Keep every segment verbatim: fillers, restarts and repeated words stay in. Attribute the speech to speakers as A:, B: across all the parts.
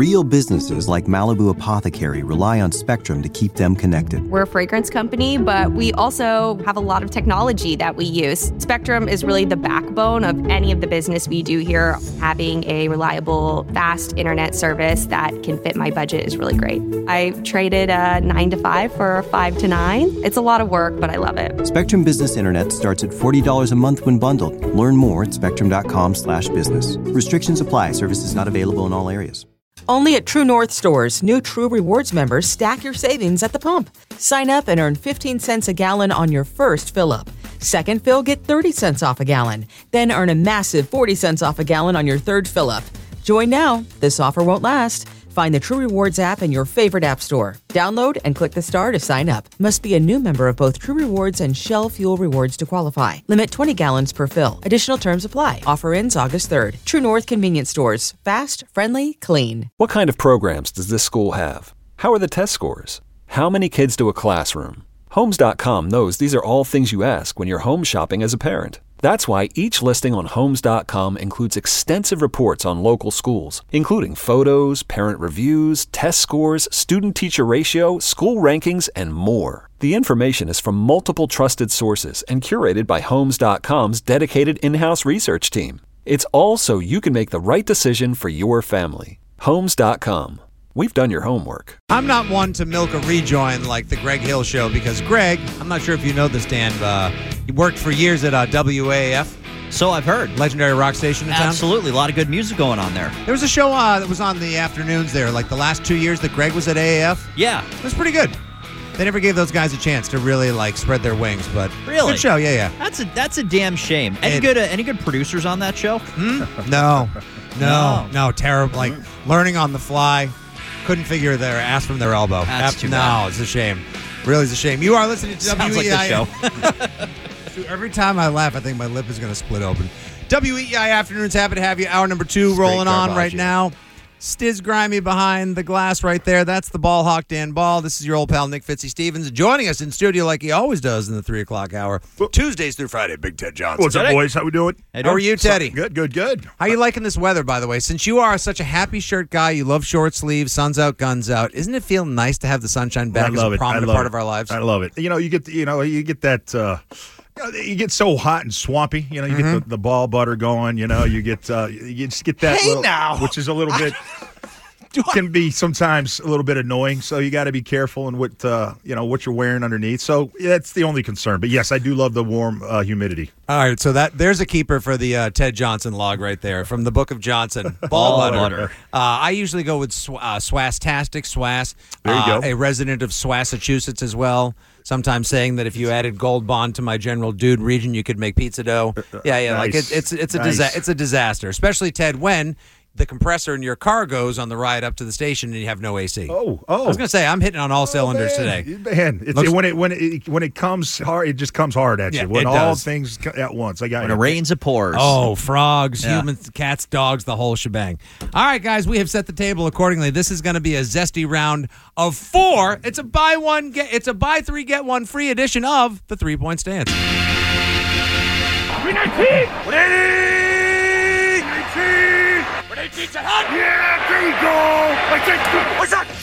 A: Real businesses like Malibu Apothecary rely on Spectrum to keep them connected.
B: We're a fragrance company, but we also have a lot of technology that we use. Spectrum is really the backbone of any of the business we do here. Having a reliable, fast internet service that can fit my budget is really great. I traded a nine to five for a five to nine. It's a lot of work, but I love it.
A: Spectrum Business Internet starts at forty dollars a month when bundled. Learn more at spectrum.com slash business. Restrictions apply. Services not available in all areas.
C: Only at True North stores, new True Rewards members stack your savings at the pump. Sign up and earn fifteen cents a gallon on your first fill-up. Second fill, get thirty cents off a gallon. Then earn a massive forty cents off a gallon on your third fill-up. Join now. This offer won't last. Find the True Rewards app in your favorite app store. Download and click the star to sign up. Must be a new member of both True Rewards and Shell Fuel Rewards to qualify. Limit twenty gallons per fill. Additional terms apply. Offer ends August third. True North Convenience Stores. Fast, friendly, clean.
D: What kind of programs does this school have? How are the test scores? How many kids do a classroom? Homes dot com knows these are all things you ask when you're home shopping as a parent. That's why each listing on Homes dot com includes extensive reports on local schools, including photos, parent reviews, test scores, student-teacher ratio, school rankings, and more. The information is from multiple trusted sources and curated by Homes dot com's dedicated in-house research team. It's all so you can make the right decision for your family. Homes dot com. We've done your homework.
E: I'm not one to milk a rejoin like the Greg Hill Show because Greg, I'm not sure if you know this, Dan, uh, he worked for years at uh, W A F.
F: So I've heard.
E: Legendary rock station in town.
F: Absolutely. A lot of good music going on there.
E: There was a show uh, that was on the afternoons there, like the last two years that Greg was at A A F.
F: Yeah.
E: It was pretty good. They never gave those guys a chance to really like spread their wings, but
F: really?
E: Good show, yeah, yeah.
F: That's a that's a damn shame. Any it, good uh, any good producers on that show?
E: Hmm? No. no, no, no, terrible. Like learning on the fly. Couldn't figure their ass from their elbow.
F: That's too
E: no,
F: bad.
E: it's a shame. Really, it's a shame. You are listening to
F: Sounds
E: W E I.
F: like the
E: show. Every time I laugh, I think my lip is going to split open. W E I Afternoons, happy to have you. Hour number two Straight rolling on right now. Stiz Grimy behind the glass right there. That's the Ball Hawk Dan Ball. This is your old pal Nick Fitzy Stevens joining us in studio like he always does in the three o'clock hour. Tuesdays through Friday, Big Ted Johnson.
G: What's up, boys? How we doing?
E: How are you, Teddy?
G: Good, good, good.
E: How you liking this weather, by the way? Since you are such a happy shirt guy, you love short sleeves, sun's out, guns out. Isn't it feel nice to have the sunshine back as a prominent part
G: it.
E: of our lives?
G: I love it. You know, you get you know you get that. Uh, You get so hot and swampy, you know. You mm-hmm. get the, the ball butter going, you know. You get uh, you just get that,
E: hey
G: little,
E: now.
G: which is a little bit can be sometimes a little bit annoying. So you got to be careful in what uh, you know what you're wearing underneath. So that's the only concern. But yes, I do love the warm uh, humidity.
E: All right, so that there's a keeper for the uh, Ted Johnson log right there from the Book of Johnson. Ball,
F: Ball
E: butter.
F: butter.
E: Uh, I usually go with sw- uh, Swastastic, Swass.
G: There you
E: uh,
G: go.
E: A resident of Swassachusetts as well. Sometimes saying that if you added Gold Bond to my general dude region, you could make pizza dough. Yeah, yeah,
G: nice.
E: like it, it's it's a
G: nice.
E: disa- it's a disaster, especially Ted when the compressor in your car goes on the ride up to the station and you have no A C.
G: Oh, oh!
E: I was gonna say I'm hitting on all
G: oh,
E: cylinders
G: man.
E: today.
G: Man, it's,
E: Looks-
G: when it when it when it comes hard, it just comes hard at
E: Yeah,
G: you. When
E: it
G: all
E: does.
G: things co- at once, I got
F: When
G: you.
F: it rains, it pours.
E: Oh, frogs,
F: Yeah.
E: humans, cats, dogs, the whole shebang. All right, guys, we have set the table accordingly. This is going to be a zesty round of four. It's a buy one get. It's a buy three get one free edition of the Three Point Stance.
G: Yeah, there you go. What's that?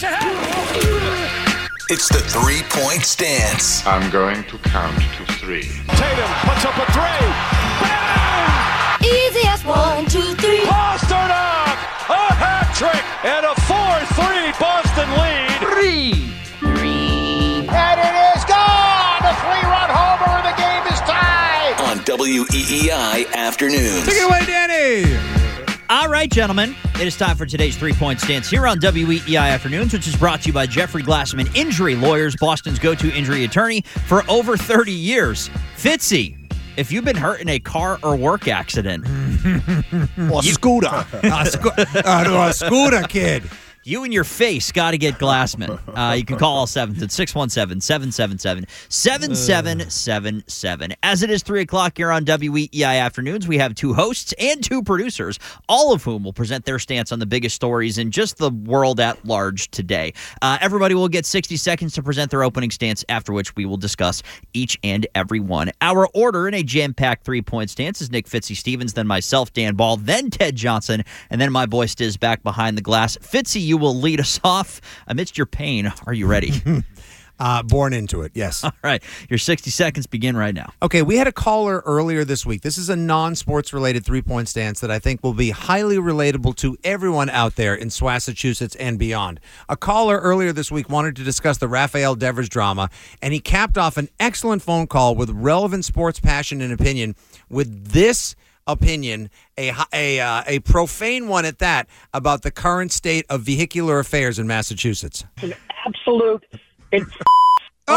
H: It's the three-point stance.
I: I'm going to count to three.
J: Tatum puts up a three. Bang!
K: Easy as one, two, three.
J: Pasternak! A hat trick and a four three Boston lead.
F: Three.
J: Three. And it is gone! A three-run homer and the game is tied.
H: On W E E I Afternoons.
E: Take it away, Danny.
F: All right, gentlemen. It is time for today's three-point stance here on W E E I Afternoons, which is brought to you by Jeffrey Glassman Injury Lawyers, Boston's go-to injury attorney for over thirty years. Fitzy, if you've been hurt in a car or work accident,
E: or scooter, a, sco- uh, a scooter kid.
F: You and your face got to get Glassman. Uh, you can call all sevens at six one seven, seven seven seven, seven seven seven seven. As it is three o'clock here on W E E I Afternoons, we have two hosts and two producers, all of whom will present their stance on the biggest stories in just the world at large today. Uh, everybody will get sixty seconds to present their opening stance, after which we will discuss each and every one. Our order in a jam-packed three-point stance is Nick Fitzy Stevens, then myself, Dan Ball, then Ted Johnson, and then my boy Stiz back behind the glass. Fitzy, you will lead us off amidst your pain. Are you ready?
E: uh, born into it, yes.
F: All right. Your sixty seconds begin right now.
E: Okay, we had a caller earlier this week. This is a non-sports related three-point stance that I think will be highly relatable to everyone out there in Swassachusetts and beyond. A caller earlier this week wanted to discuss the Rafael Devers drama, and he capped off an excellent phone call with relevant sports passion and opinion with this opinion, a a uh, a profane one at that, about the current state of vehicular affairs in Massachusetts.
L: An absolute. It's
E: oh,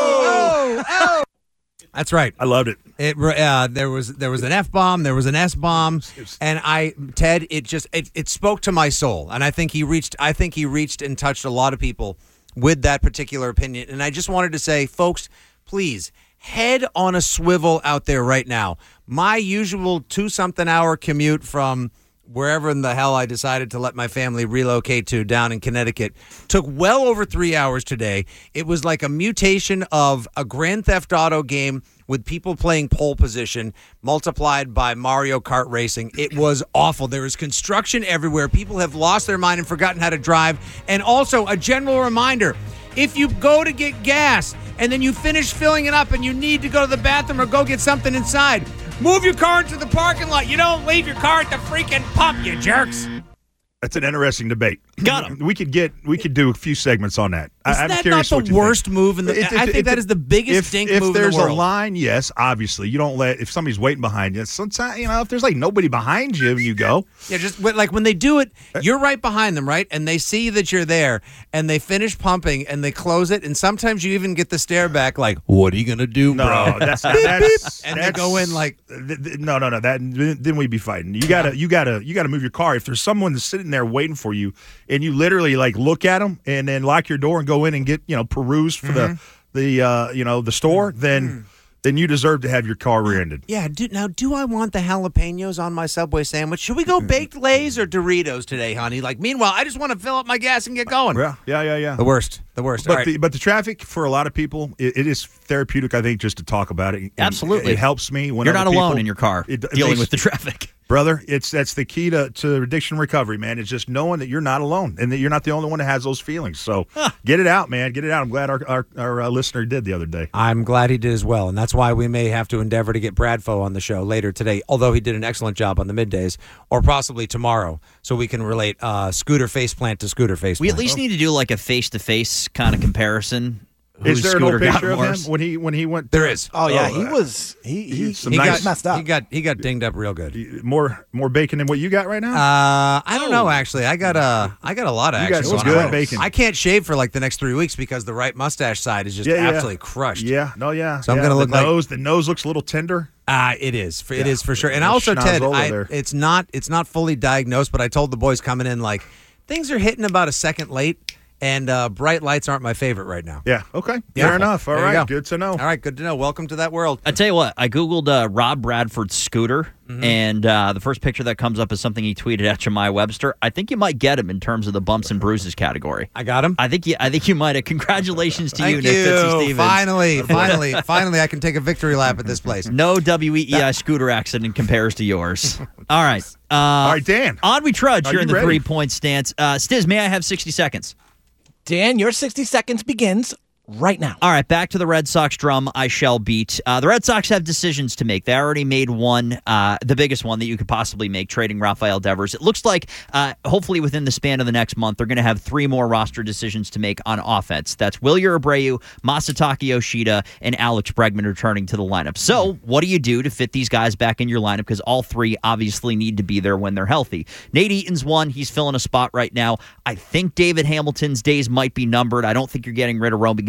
E: oh, oh. That's right.
G: I loved it.
E: It uh, there was there was an F bomb, there was an S bomb, and I Ted, it just it, it spoke to my soul, and I think he reached I think he reached and touched a lot of people with that particular opinion, and I just wanted to say, folks, please. Head on a swivel out there right now. My usual two-something hour commute from wherever in the hell I decided to let my family relocate to down in Connecticut took well over three hours today. It was like a mutation of a Grand Theft Auto game with people playing pole position multiplied by Mario Kart racing. It was awful. There is construction everywhere. People have lost their mind and forgotten how to drive. And also a general reminder, if you go to get gas and then you finish filling it up and you need to go to the bathroom or go get something inside, move your car into the parking lot. You don't leave your car at the freaking pump, you jerks.
G: That's an interesting debate.
F: Got him.
G: We could get we could do a few segments on that.
E: Isn't
G: I'm
E: that
G: curious
E: not
G: what
E: the
G: you
E: worst
G: think.
E: move in the?
G: It- it-
E: I think
G: it-
E: that is the biggest
G: if,
E: dink
G: if
E: move in
G: there's
E: the world.
G: a line, yes, obviously you don't let if somebody's waiting behind you. Sometimes you know if there's like nobody behind you and you go.
E: Yeah, just but like when they do it, you're right behind them, right? And they see that you're there, and they finish pumping, and they close it, and sometimes you even get the stare back, like, "What are you gonna do,
G: No,
E: bro?"
G: that's not.
E: Beep,
G: That's,
E: beep. And they
G: that's-
E: go in like,
G: th- th- no, no, no. That then we'd be fighting. You gotta, you gotta, you gotta move your car. If there's someone that's sitting there waiting for you, and you literally like look at them and then lock your door and go in and get you know peruse for
E: Mm-hmm.
G: the the uh, you know the store, then then you deserve to have your car rear-ended.
E: Yeah, do, now do I want the jalapenos on my Subway sandwich? Should we go baked Lay's or Doritos today, honey? Like, meanwhile, I just want to fill up my gas and get going.
G: Yeah, yeah, yeah, yeah.
E: The worst, the worst.
G: But
E: All right.
G: the but the traffic for a lot of people, it, it is therapeutic. I think just to talk about it. And
F: Absolutely.
G: it helps me when
F: You're
G: other
F: not alone
G: people-
F: in your car
G: it- it
F: dealing
G: makes-
F: with the traffic.
G: Brother, it's that's the key to, to addiction recovery, man. It's just knowing that you're not alone and that you're not the only one that has those feelings. So get it out, man. Get it out. I'm glad our our, our uh, listener did the other day.
E: I'm glad he did as well, and that's why we may have to endeavor to get Bradfo on the show later today, although he did an excellent job on the middays, or possibly tomorrow, so we can relate uh, scooter faceplant to scooter faceplant.
F: We at least need to do like a face-to-face kind of comparison.
G: Is
F: Whose
G: there no
F: scooter got
G: picture of him
F: worse?
G: when he when he went?
E: There is.
M: Oh yeah,
G: Oh,
M: he
G: uh,
M: was he he,
G: some
M: he
G: nice-
M: got messed up.
E: He got he got dinged up real good.
G: more more bacon than what you got right now.
E: Uh, I don't know. Actually, I got a I got a lot of
G: You got
E: action.
G: some
E: going
G: good
E: on.
G: bacon.
E: I can't shave for like the next three weeks because the right mustache side is just
G: Yeah, yeah.
E: absolutely crushed.
G: yeah, no, yeah.
E: So I'm
G: yeah.
E: gonna
G: the
E: look like-
G: nose. The nose looks a little tender.
E: Uh, it is. For, It
G: Yeah.
E: is for sure. And
G: Little
E: also, Ted,
G: schnozola
E: I,
G: there.
E: it's not it's not fully diagnosed, but I told the boys coming in, like, things are hitting about a second late, and uh, bright lights aren't my favorite right now.
G: Yeah. Okay.
E: Yeah.
G: Fair enough. All
E: There you
G: right.
E: go.
G: Good to know.
E: All right, good to know. Welcome to that world.
F: I tell you what, I Googled uh, Rob Bradford's scooter,
E: Mm-hmm.
F: and uh, the first picture that comes up is something he tweeted at Jemiah Webster. I think you might get him in terms of the bumps and bruises category.
E: I got him.
F: I think you, I think you might have. Congratulations to
E: Thank
F: you, Nick Fitzy Stevens.
E: Finally, finally, finally, I can take a victory lap at this place.
F: No W E E I scooter accident compares to yours. All right. Uh,
G: All right, Dan.
F: On we trudge
G: Are
F: here
G: you
F: in the
G: ready?
F: three-point stance. Uh, Stiz, may I have sixty seconds?
M: Dan, your sixty seconds begins right now.
F: All right, back to the Red Sox drum I shall beat. Uh, the Red Sox have decisions to make. They already made one, uh, the biggest one that you could possibly make, trading Rafael Devers. It looks like, uh, hopefully within the span of the next month, they're going to have three more roster decisions to make on offense. That's Wilyer Abreu, Masataka Yoshida, and Alex Bregman returning to the lineup. So what do you do to fit these guys back in your lineup? Because all three obviously need to be there when they're healthy. Nate Eaton's one. He's filling a spot right now. I think David Hamilton's days might be numbered. I don't think you're getting rid of Roman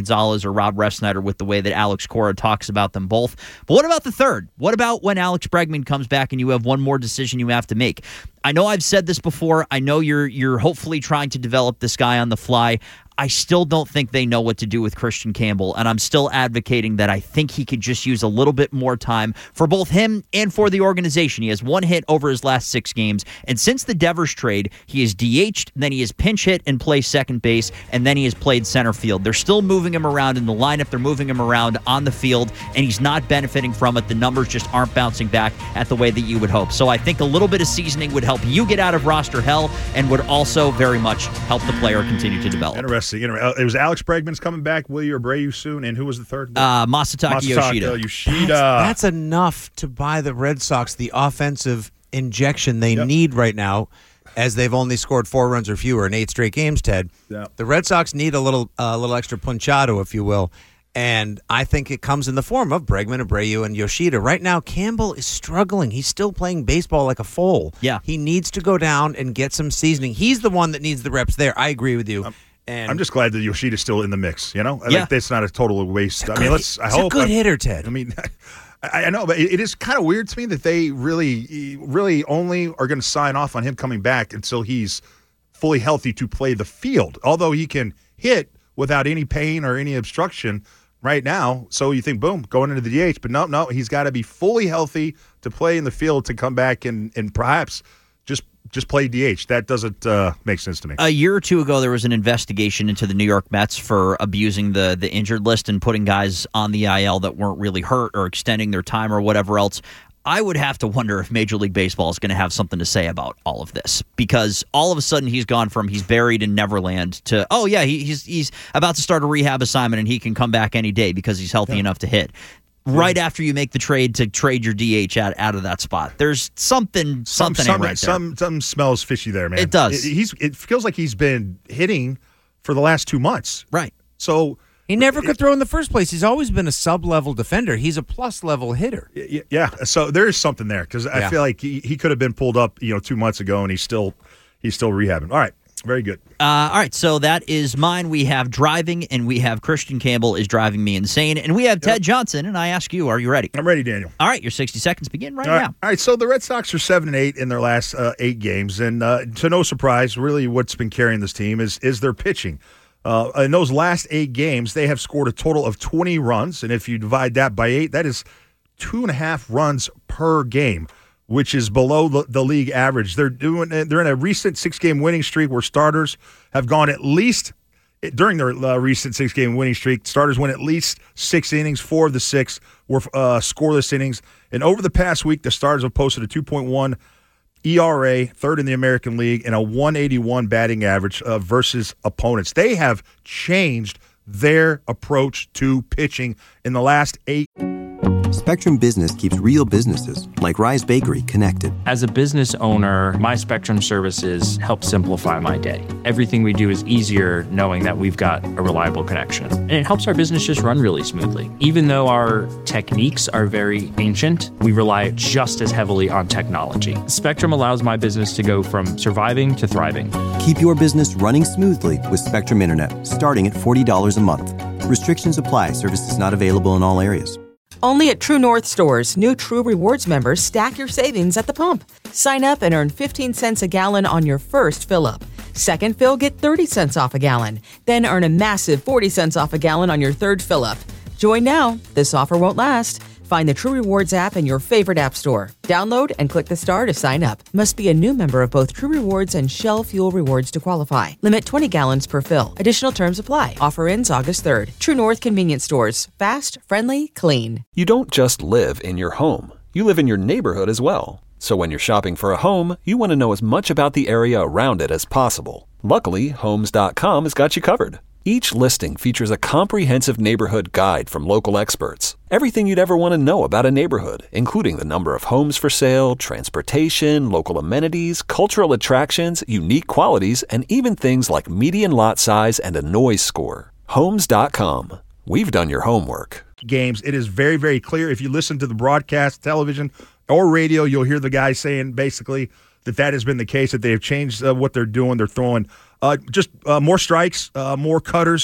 F: Gonzalez or Rob Refsnyder with the way that Alex Cora talks about them both. But what about the third? What about when Alex Bregman comes back and you have one more decision you have to make? I know I've said this before. I know you're you're hopefully trying to develop this guy on the fly. I still don't think they know what to do with Christian Campbell, and I'm still advocating that I think he could just use a little bit more time for both him and for the organization. He has one hit over his last six games, and since the Devers trade, he is D H'd, then he is pinch hit and plays second base, and then he has played center field. They're still moving him around in the lineup. They're moving him around on the field, and he's not benefiting from it. The numbers just aren't bouncing back at the way that you would hope. So I think a little bit of seasoning would help you get out of roster hell and would also very much help the player continue to develop.
G: Interesting. You know, it was Alex Bregman's coming back. Willie Abreu soon, and who was the third?
F: Uh, Masataka,
G: Masataka
F: Yoshida.
G: Yoshida.
E: That's, that's enough to buy the Red Sox the offensive injection they
G: Yep.
E: need right now, as they've only scored four runs or fewer in eight straight games, Ted.
G: Yep.
E: The Red Sox need a little a uh, little extra punchado, if you will, and I think it comes in the form of Bregman, Abreu, and Yoshida. Right now, Campbell is struggling. He's still playing baseball like a foal.
F: Yeah.
E: He needs to go down and get some seasoning. He's the one that needs the reps there. I agree with you.
G: Um,
E: And
G: I'm just glad that Yoshida's still in the mix. You know, I
F: Yeah.
G: think that's not a total waste. I mean, let's. I
E: He's
G: hope
E: a good
G: I,
E: hitter, Ted.
G: I mean, I, I know, but it, it is kind of weird to me that they really, really only are going to sign off on him coming back until he's fully healthy to play the field. Although he can hit without any pain or any obstruction right now. So you think, boom, going into the D H. But no, no, he's got to be fully healthy to play in the field to come back and and perhaps just just play D H. That doesn't uh, make sense to me.
F: A year or two ago, there was an investigation into the New York Mets for abusing the the injured list and putting guys on the I L that weren't really hurt or extending their time or whatever else. I would have to wonder if Major League Baseball is going to have something to say about all of this, because all of a sudden he's gone from he's buried in Neverland to, oh, yeah, he, he's he's about to start a rehab assignment and he can come back any day because he's healthy yeah. enough to hit. Right after you make the trade to trade your D H out, out of that spot, there's something
G: Some,
F: something
G: some,
F: ain't right there.
G: some, something smells fishy there, man.
F: It does.
G: It, he's. It feels like he's been hitting for the last two months.
F: Right.
G: So
E: he never could throw in the first place. He's always been a sub-level defender. He's a plus-level hitter.
G: Yeah. yeah. So there is something there because I
E: Yeah.
G: feel like he, he could have been pulled up, you know, two months ago, and he's still he's still rehabbing. All right. Very good.
F: Uh, all right, so that is mine. We have driving, and we have Christian Campbell is driving me insane, and we have Ted
G: Yep.
F: Johnson, and I ask you, are you ready?
G: I'm ready, Daniel.
F: All right, your sixty seconds begin right
G: All right.
F: now.
G: All right, so the Red Sox are seven and eight in their last uh, eight games, and uh, to no surprise, really, what's been carrying this team is is their pitching. Uh, in those last eight games, they have scored a total of twenty runs, and if you divide that by eight, that is two and a half runs per game, which is below the, the league average. They're doing. They're in a recent six-game winning streak where starters have gone at least during their uh, recent six-game winning streak. Starters went at least six innings. Four of the six were uh, scoreless innings. And over the past week, the starters have posted a two point one E R A, third in the American League, and a one eighty-one batting average uh, versus opponents. They have changed their approach to pitching in the last eight.
A: Spectrum Business keeps real businesses, like Rise Bakery, connected.
N: As a business owner, my Spectrum services help simplify my day. Everything we do is easier knowing that we've got a reliable connection. And it helps our business just run really smoothly. Even though our techniques are very ancient, we rely just as heavily on technology. Spectrum allows my business to go from surviving to thriving.
A: Keep your business running smoothly with Spectrum Internet, starting at forty dollars a month. Restrictions apply. Services not available in all areas.
C: Only at True North stores, new True Rewards members stack your savings at the pump. Sign up and earn fifteen cents a gallon on your first fill-up. Second fill, get thirty cents off a gallon. Then earn a massive forty cents off a gallon on your third fill-up. Join now. This offer won't last. Find the True Rewards app in your favorite app store. Download and click the star to sign up. Must be a new member of both True Rewards and Shell Fuel Rewards to qualify. Limit twenty gallons per fill. Additional terms apply. Offer ends August third. True North Convenience Stores. Fast, friendly, clean.
D: You don't just live in your home. You live in your neighborhood as well. So when you're shopping for a home, you want to know as much about the area around it as possible. Luckily, Homes dot com has got you covered. Each listing features a comprehensive neighborhood guide from local experts. Everything you'd ever want to know about a neighborhood, including the number of homes for sale, transportation, local amenities, cultural attractions, unique qualities, and even things like median lot size and a noise score. Homes dot com. We've done your homework.
G: Games, it is very, very clear. If you listen to the broadcast, television, or radio, you'll hear the guys saying basically that that has been the case, that they have changed uh, what they're doing. They're throwing uh, just uh, more strikes, uh, more cutters,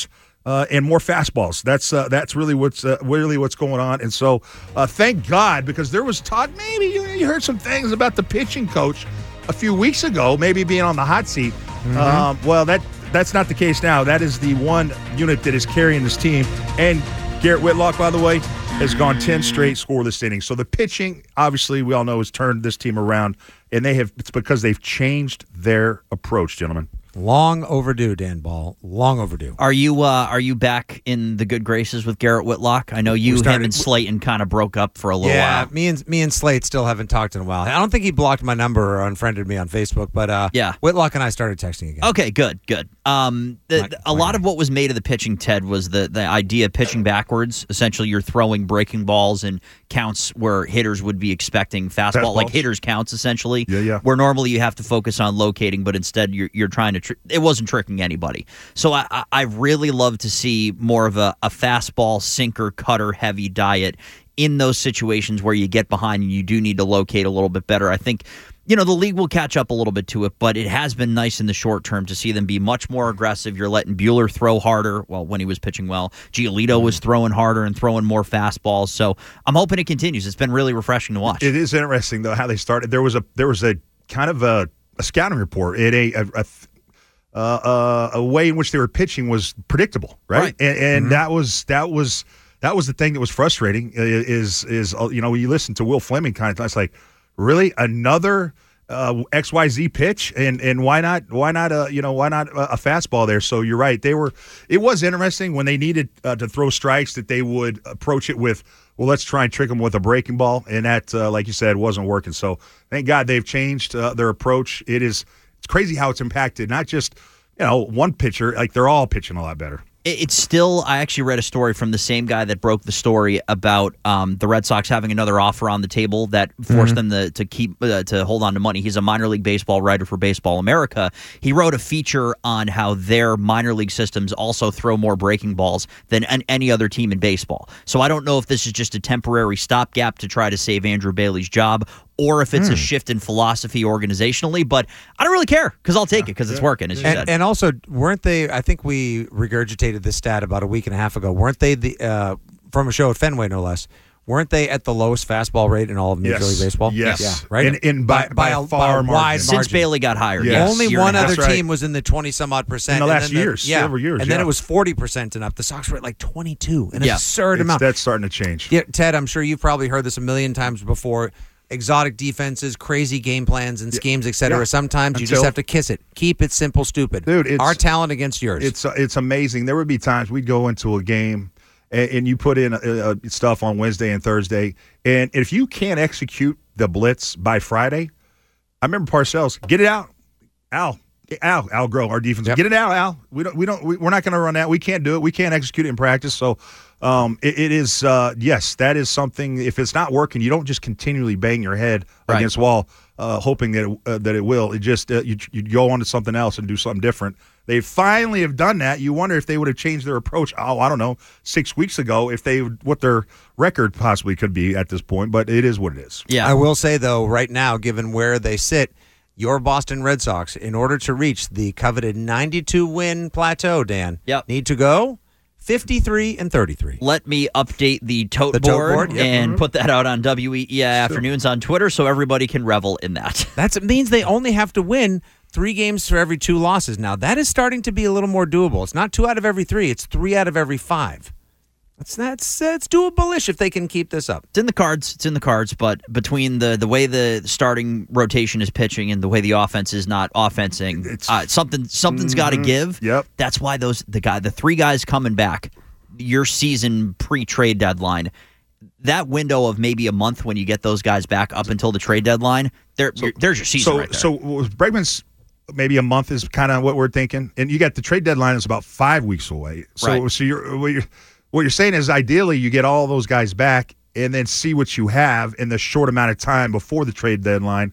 G: uh, and more fastballs. That's uh, that's really what's uh, really what's going on. And so, uh, thank God, because there was talk. Maybe you, you heard some things about the pitching coach a few weeks ago, maybe being on the hot seat. Mm-hmm. Um, well, that that's not the case now. That is the one unit that is carrying this team. And Garrett Whitlock, by the way, has gone ten straight scoreless innings. So the pitching, obviously, we all know, has turned this team around, and they have. It's because they've changed their approach, gentlemen.
E: Long overdue, Dan Ball. Long overdue.
F: Are you uh, are you back in the good graces with Garrett Whitlock? I know you, started, him, and Slayton kind of broke up for a little
E: yeah,
F: while.
E: Yeah, me and me and Slate still haven't talked in a while. I don't think he blocked my number or unfriended me on Facebook, but uh,
F: yeah.
E: Whitlock and I started texting again.
F: Okay, good, good. Um, the, my, a lot of what was made of the pitching, Ted, was the the idea of pitching backwards. Essentially, you're throwing breaking balls and counts where hitters would be expecting fastball, Fastballs. like hitters counts, essentially.
G: Yeah, yeah.
F: Where normally you have to focus on locating, but instead you're you're trying to. Tr- it wasn't tricking anybody. So I, I, I really love to see more of a, a fastball, sinker, cutter heavy diet in those situations where you get behind and you do need to locate a little bit better. I think, you know, the league will catch up a little bit to it, but it has been nice in the short term to see them be much more aggressive. You're letting Buehler throw harder, well, when he was pitching well. Giolito was throwing harder and throwing more fastballs. So I'm hoping it continues. It's been really refreshing to watch.
G: It is interesting, though, how they started. There was a there was a kind of a, a scouting report. It a, a, a Uh, uh, a way in which they were pitching was predictable, right?
F: right.
G: And, and
F: mm-hmm.
G: that was that was that was the thing that was frustrating. Is is you know, you listen to Will Fleming kind of, it's like, really another uh, X Y Z pitch, and and why not why not a you know why not a, a fastball there? So you're right. They were. It was interesting when they needed uh, to throw strikes that they would approach it with, well, let's try and trick them with a breaking ball, and that, uh, like you said, wasn't working. So thank God they've changed uh, their approach. It is. It's crazy how it's impacted not just, you know, one pitcher, like they're all pitching a lot better.
F: It's still, I actually read a story from the same guy that broke the story about um, the Red Sox having another offer on the table that forced mm-hmm. them to, to keep uh, to hold on to money. He's a minor league baseball writer for Baseball America. He wrote a feature on how their minor league systems also throw more breaking balls than an, any other team in baseball. So I don't know if this is just a temporary stopgap to try to save Andrew Bailey's job, or if it's mm. a shift in philosophy organizationally, but I don't really care because I'll take yeah, it because yeah, it's working, as you
E: and,
F: said.
E: And also, weren't they, I think we regurgitated this stat about a week and a half ago, weren't they, the uh, from a show at Fenway, no less, weren't they at the lowest fastball rate in all of Major
G: yes.
E: League Baseball?
G: Yes.
E: Yeah, right?
G: And, and by, by, by a far
E: by a wide
G: margin.
F: Since
E: margin.
F: Bailey got hired.
G: Yes.
F: Yes.
E: Only
F: Year
E: one other
G: right.
E: team was in the twenty-some-odd percent.
G: In the
E: and
G: last
E: then
G: years,
E: the, yeah,
G: several years.
E: And then
G: yeah.
E: it was forty percent and up. The Sox were at like twenty-two, an
F: yeah.
E: absurd
G: it's,
E: amount.
G: That's starting to change.
E: Yeah, Ted, I'm sure you've probably heard this a million times before. Exotic defenses, crazy game plans and schemes, et cetera.
G: Yeah.
E: Sometimes you
G: Until,
E: just have to kiss it. Keep it simple, stupid.
G: Dude, it's,
E: our talent against yours.
G: It's uh, it's amazing. There would be times we'd go into a game and, and you put in uh, uh, stuff on Wednesday and Thursday, and if you can't execute the blitz by Friday, I remember Parcells, get it out, Al. Al, Al Groh, our defense. Yep. Get it out, Al. We don't. We don't. We, we're not going to run that. We can't do it. We can't execute it in practice. So, um, it, it is. Uh, yes, that is something. If it's not working, you don't just continually bang your head right. against the wall, uh, hoping that it, uh, that it will. It just uh, you you go on to something else and do something different. They finally have done that. You wonder if they would have changed their approach. Oh, I don't know, six weeks ago, if they what their record possibly could be at this point. But it is what it is.
E: Yeah, I will say though, right now, given where they sit. Your Boston Red Sox, in order to reach the coveted ninety-two win plateau, Dan,
F: yep.
E: need to go fifty-three and thirty-three.
F: Let me update the tote
E: the
F: board,
E: tote board yep.
F: and
E: mm-hmm.
F: put that out on W E E I Afternoons on Twitter so everybody can revel in that.
E: That means they only have to win three games for every two losses. Now, that is starting to be a little more doable. It's not two out of every three. It's three out of every five. That's that's that's doable-ish if they can keep this up.
F: It's in the cards. It's in the cards. But between the, the way the starting rotation is pitching and the way the offense is not offensing, uh, something something's mm-hmm. got to give.
G: Yep.
F: That's why those the guy the three guys coming back, your season pre-trade deadline, that window of maybe a month when you get those guys back up until the trade deadline, there so, there's your season
G: so,
F: right there.
G: So Bregman's. Maybe a month is kind of what we're thinking, and you got the trade deadline is about five weeks away. So,
F: right.
G: so you're what, you're what you're saying is ideally you get all those guys back and then see what you have in the short amount of time before the trade deadline.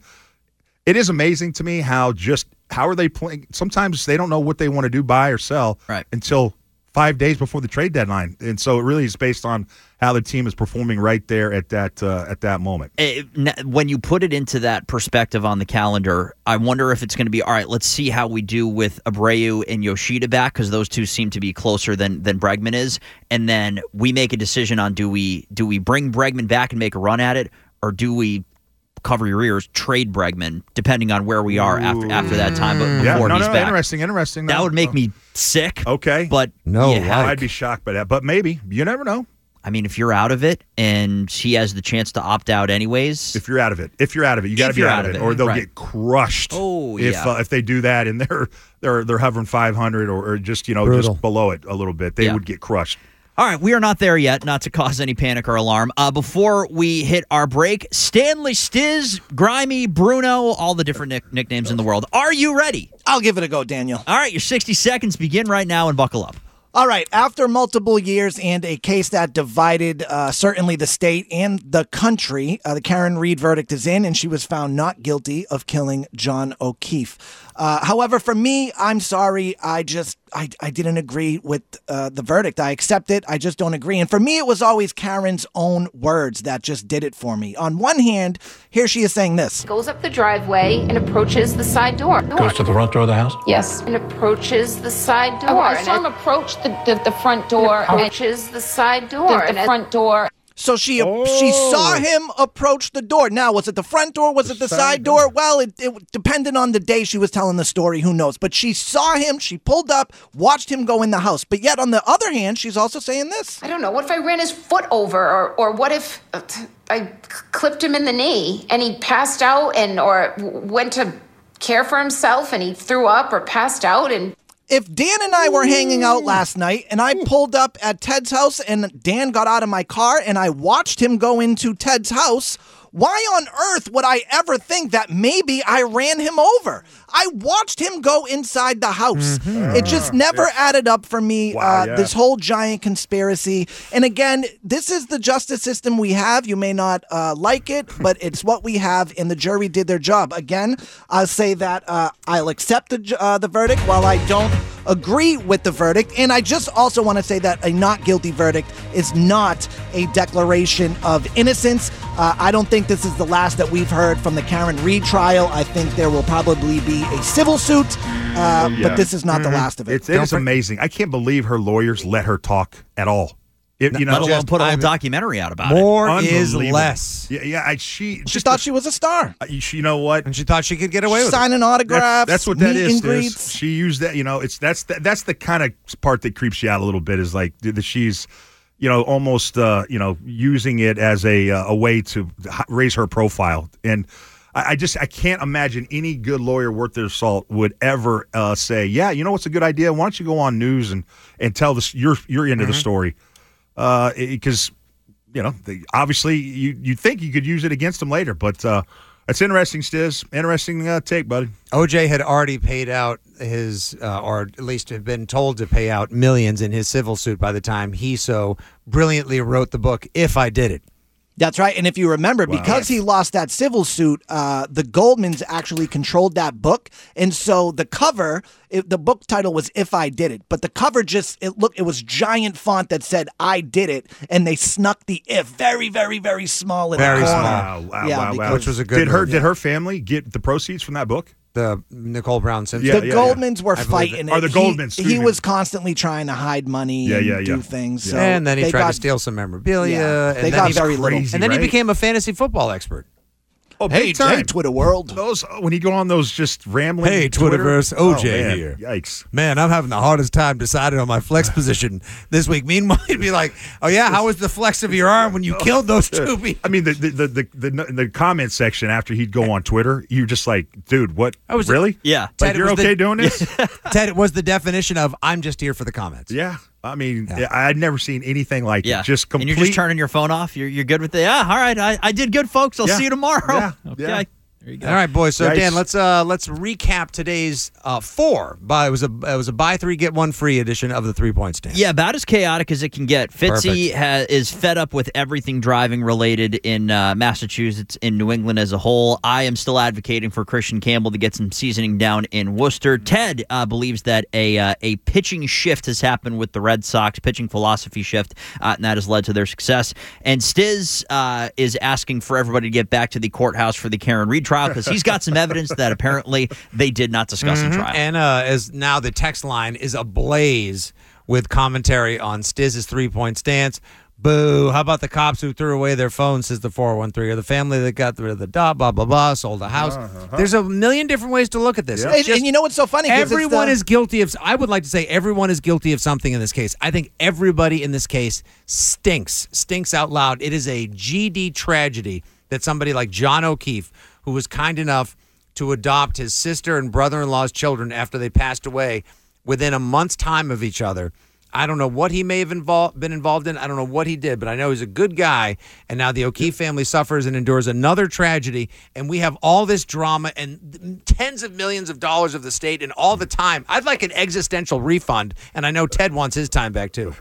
G: It is amazing to me how just how are they playing? Sometimes they don't know what they want to do, buy or sell,
F: right.
G: until five days before the trade deadline, and so it really is based on how the team is performing right there at that uh, at that moment.
F: It, when you put it into that perspective on the calendar, I wonder if it's going to be, all right, let's see how we do with Abreu and Yoshida back, because those two seem to be closer than than Bregman is, and then we make a decision on do we do we bring Bregman back and make a run at it, or do we cover your ears, trade Bregman, depending on where we are after after that time, but before
G: yeah, no,
F: he's
G: no,
F: back.
G: Interesting, interesting.
F: That
G: no,
F: would make
G: no.
F: me sick.
G: Okay.
F: But
E: no,
F: yeah,
G: I'd be shocked by that, but maybe. You never know.
F: I mean, if you're out of it and he has the chance to opt out anyways.
G: If you're out of it. If you're out of it, you got to be out, out of it, it, or they'll
F: right.
G: get crushed.
F: Oh,
G: if,
F: yeah.
G: Uh, if they do that and they're they're they're hovering five hundred or, or just, you know,
E: Brutal.
G: just below it a little bit, they
F: Yeah.
G: would get crushed.
F: All right, we are not there yet, not to cause any panic or alarm. Uh, before we hit our break, Stanley, Stiz, Grimy, Bruno, all the different nick- nicknames in the world. Are you ready?
M: I'll give it a go, Daniel.
F: All right, your sixty seconds begin right now and buckle up.
M: All right, after multiple years and a case that divided uh, certainly the state and the country, uh, the Karen Reed verdict is in, and she was found not guilty of killing John O'Keefe. Uh, however, for me, I'm sorry, I just, I, I didn't agree with uh, the verdict. I accept it, I just don't agree. And for me, it was always Karen's own words that just did it for me. On one hand, here she is saying this.
O: Goes up the driveway and approaches the side door.
P: Goes to the front door of the house?
O: Yes. And approaches the side door.
Q: Oh, I saw him approach the, the, the front door.
O: And approaches the side door.
Q: The, the front door.
M: So she
G: Oh.
M: she saw him approach the door. Now, was it the front door? Was it the side door? Well, it, it depended on the day she was telling the story. Who knows? But she saw him. She pulled up, watched him go in the house. But yet, on the other hand, she's also saying this.
Q: I don't know. What if I ran his foot over? Or, or what if uh, I clipped him in the knee and he passed out and or went to care for himself and he threw up or passed out and...
M: If Dan and I were hanging out last night and I pulled up at Ted's house and Dan got out of my car and I watched him go into Ted's house, why on earth would I ever think that maybe I ran him over? I watched him go inside the house.
E: Mm-hmm.
M: It just never added up for me,
G: Wow,
M: uh,
G: yeah.
M: this whole giant conspiracy. And again, this is the justice system we have. You may not uh, like it, but it's what we have, and the jury did their job. Again, I'll say that uh, I'll accept the, ju- uh, the verdict while I don't agree with the verdict. And I just also want to say that a not guilty verdict is not a declaration of innocence. Uh, I don't think this is the last that we've heard from the Karen Reed trial. I think there will probably be a civil suit, uh,
G: Yeah.
M: but this is not the last of it.
G: It's, it is amazing. I can't believe her lawyers let her talk at all. It, you know,
F: Let alone
G: just-
F: put a whole
G: I'm-
F: documentary out about
E: More
F: it.
E: is
G: Unbelievable.
E: less.
G: Yeah, yeah. I, she
M: She
G: just
M: thought she was a star.
G: uh, she, you know what?
E: And she thought she could get away with it.
M: Signing autographs,
G: That's, that's what that
M: meet
G: is.
M: and
G: Stiz.
M: greets.
G: She used that. You know, it's that's the, that's the kind of part that creeps you out a little bit. Is like that she's, you know, almost uh, you know using it as a uh, a way to h- raise her profile. And I, I just I can't imagine any good lawyer worth their salt would ever uh, say, yeah, you know what's a good idea? Why don't you go on news and and tell this your your end of the story. Because, uh, you know, they, obviously you you think you could use it against them later. But uh, it's interesting, Stiz. Interesting uh, take, buddy.
E: O J had already paid out his, uh, or at least had been told to pay out millions in his civil suit by the time he so brilliantly wrote the book, If I Did It.
M: That's right. And if you remember,
G: Wow.
M: because he lost that civil suit, uh, the Goldmans actually controlled that book. And so the cover, it, the book title was If I Did It. But the cover just, it looked, it was giant font that said, I did it. And they snuck the if very, very, very small in
E: Very
M: the corner.
E: small.
G: Wow, wow,
M: Yeah,
G: wow, wow.
M: because-
E: Which was a good
G: Did her
E: move,
G: did
E: yeah.
G: her family get the proceeds from that book?
E: The Nicole Brown Simpson.
G: Yeah,
M: the
G: yeah,
M: Goldmans
G: yeah.
M: were
E: I believe
M: fighting
E: it.
M: it.
G: Or the
M: He-
G: Goldmans, excuse
M: He,
G: me.
M: was constantly trying to hide money
G: Yeah,
M: and
G: yeah,
M: do
G: yeah.
M: things. So
E: And then he
M: they
E: tried
M: got,
E: to steal some memorabilia.
M: Yeah,
E: and
M: they
E: then
M: got
E: he-
M: very little.
G: crazy.
E: And then he
G: right?
E: became a fantasy football expert.
G: Oh,
M: Hey,
G: big time.
M: hey, Twitter world.
G: Those when he go on those just rambling.
E: Hey,
G: Twitter-
E: Twitterverse, O J
G: Oh, man.
E: here.
G: Yikes.
E: Man, I'm having the hardest time deciding on my flex position this week. Meanwhile, he'd be like, oh, yeah, how was the flex of your arm when you killed those two people?
G: I mean, the the, the the the the comment section after he'd go on Twitter, you're just like, dude, what?
E: I was-
G: really?
F: Yeah.
G: Like,
E: Ted, it
G: you're
E: was
G: okay
E: the-
G: doing this?
E: Ted, it was the definition of I'm just here for the comments.
G: Yeah. I mean,
E: Yeah.
G: I'd never seen anything like
F: Yeah.
G: it. Just complete.
F: And you're just turning your phone off. You're, you're good with it. Yeah, all right. I, I did good, folks. I'll
G: Yeah.
F: see you tomorrow.
G: Yeah.
F: Okay.
G: Yeah.
F: There you go.
E: All right, boys. So
G: Nice.
E: Dan, let's uh let's recap today's uh four. Buy it was a it was a buy three get one free edition of the three point stand.
F: Yeah, about as chaotic as it can get. Fitzy ha- is fed up with everything driving related in uh, Massachusetts, in New England as a whole. I am still advocating for Christian Campbell to get some seasoning down in Worcester. Ted uh, believes that a uh, a pitching shift has happened with the Red Sox, pitching philosophy shift, uh, and that has led to their success. And Stiz uh, is asking for everybody to get back to the courthouse for the Karen Reed trial because he's got some evidence that apparently they did not discuss
E: Mhm.
F: in trial.
E: And uh, as now the text line is ablaze with commentary on Stiz's three point stance. Boo! How about the cops who threw away their phones? Says the four one three, or the family that got rid of the dot, blah blah blah, sold a house.
M: Uh-huh.
E: There's a million different ways to look at this.
M: Yeah.
E: It's
M: And-
E: just-
M: and you know what's so funny? 'Cause it's
E: Everyone
M: the-
E: is guilty of. I would like to say everyone is guilty of something in this case. I think everybody in this case stinks, stinks out loud. It is a G D tragedy that somebody like John O'Keefe, who was kind enough to adopt his sister and brother-in-law's children after they passed away within a month's time of each other. I don't know what he may have involved, been involved in. I don't know what he did, but I know he's a good guy. And now the O'Keefe family suffers and endures another tragedy. And we have all this drama and tens of millions of dollars of the state and all the time. I'd like an existential refund. And I know Ted wants his time back, too.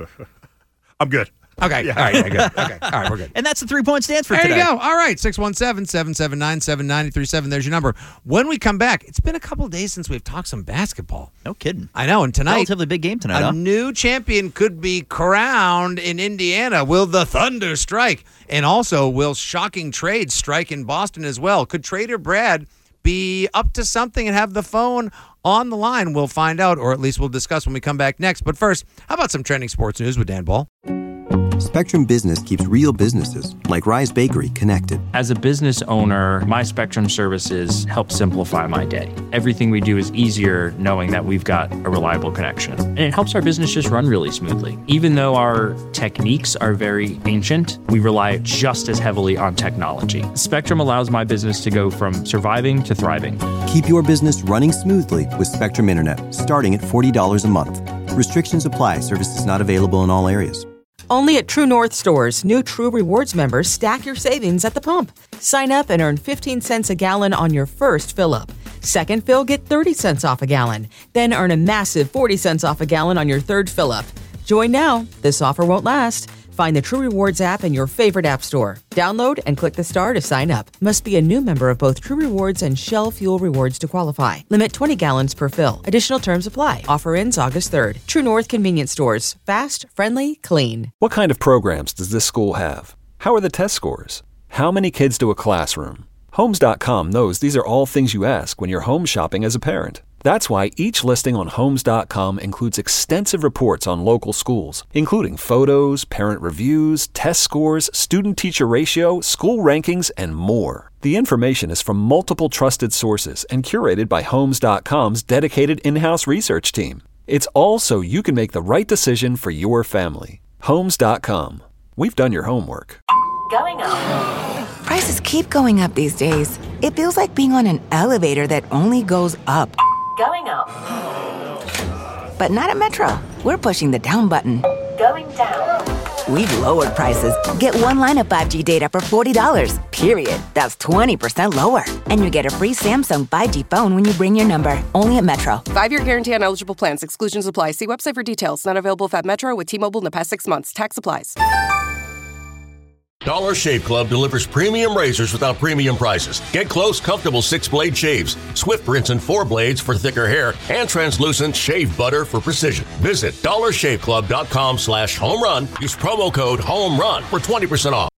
G: I'm good.
E: Okay.
G: Yeah.
E: All right. Yeah, good. Okay. All right. We're good.
F: And that's the three-point stance for
E: there
F: today.
E: you go. All right. six one seven, seven seven nine, seven nine three seven. There's your number. When we come back, it's been a couple of days since we've talked some basketball.
F: No kidding.
E: I know. And tonight,
F: Relatively big game tonight,
E: a
F: huh?
E: new champion could be crowned in Indiana. Will the Thunder strike? And also, will shocking trades strike in Boston as well? Could Trader Brad be up to something and have the phone on the line? We'll find out, or at least we'll discuss when we come back next. But first, how about some trending sports news with Dan Ball?
A: Spectrum Business keeps real businesses, like Rise Bakery, connected.
N: As a business owner, my Spectrum services help simplify my day. Everything we do is easier knowing that we've got a reliable connection. And it helps our business just run really smoothly. Even though our techniques are very ancient, we rely just as heavily on technology. Spectrum allows my business to go from surviving to thriving.
A: Keep your business running smoothly with Spectrum Internet, starting at forty dollars a month. Restrictions apply. Services not available in all areas.
C: Only at True North stores, new True Rewards members stack your savings at the pump. Sign up and earn fifteen cents a gallon on your first fill-up. Second fill, get thirty cents off a gallon. Then earn a massive forty cents off a gallon on your third fill-up. Join now. This offer won't last. Find the True Rewards app in your favorite app store. Download and click the star to sign up. Must be a new member of both True Rewards and Shell Fuel Rewards to qualify. Limit twenty gallons per fill. Additional terms apply. Offer ends August third. True North Convenience Stores. Fast, friendly, clean.
D: What kind of programs does this school have? How are the test scores? How many kids do a classroom? Homes dot com knows these are all things you ask when you're home shopping as a parent. That's why each listing on Homes dot com includes extensive reports on local schools, including photos, parent reviews, test scores, student-teacher ratio, school rankings, and more. The information is from multiple trusted sources and curated by Homes dot com's dedicated in-house research team. It's all so you can make the right decision for your family. Homes dot com. We've done your homework.
P: Going up. Prices keep going up these days. It feels like being on an elevator that only goes up. Going up. But not at Metro. We're pushing the down button. Going down. We've lowered prices. Get one line of five G data for forty dollars. Period. That's twenty percent lower. And you get a free Samsung five G phone when you bring your number. Only at Metro.
R: Five-year guarantee on eligible plans. Exclusions apply. See website for details. Not available at Metro with T-Mobile in the past six months. Tax applies.
S: Dollar Shave Club delivers premium razors without premium prices. Get close, comfortable six-blade shaves, swift rinse and four blades for thicker hair, and translucent shave butter for precision. Visit dollar shave club dot com slash home run. Use promo code HOME RUN for twenty percent off.